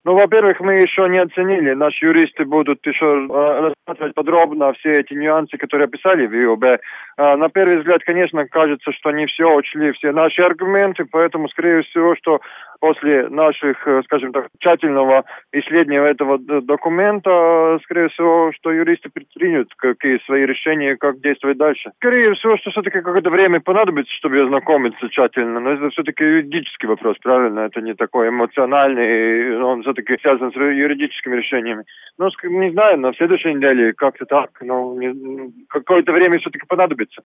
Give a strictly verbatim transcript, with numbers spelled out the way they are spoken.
Ну, во-первых, мы еще не оценили. Наши юристы будут еще э, рассматривать подробно все эти нюансы, которые описали в ИОБ. Э, на первый взгляд, конечно, кажется, что не все учли, все наши аргументы, поэтому, скорее всего, что после наших, э, скажем так, тщательного исследования этого д- документа, э, скорее всего, что юристы предпримут какие свои решения, как действовать дальше. Скорее всего, что все-таки какое-то время понадобится, чтобы ознакомиться тщательно, но это все-таки юридический вопрос, правильно? Это не такой эмоциональный, он все-таки связан с юридическими решениями. Ну, не знаю, на следующей неделе как-то так, но не, какое-то время все-таки понадобится.